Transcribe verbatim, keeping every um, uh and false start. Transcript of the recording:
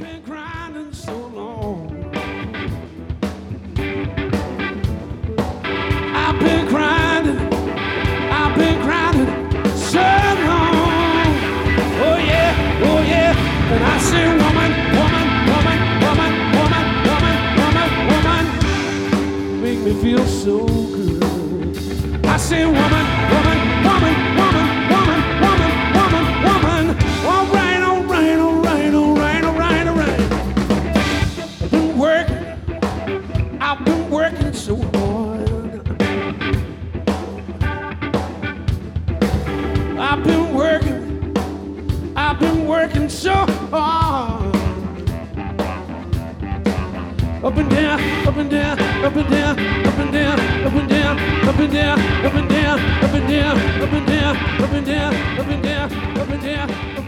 been grinding so long. I've been grinding, I've been grinding so long. Oh yeah, oh yeah. And I say, woman, woman, woman, woman, woman, woman, woman, make me feel so good. I say, woman, woman, woman, woman, woman, woman, woman, woman. All right, all right, all right, all right, all right, all right. I've been working, I've been working so hard. I've been working, I've been working so hard. Up and down, up and down, up and down, up and down, up and down, up and down, up and down, up and down, up and down, up and down, up and down, up and down, up and down.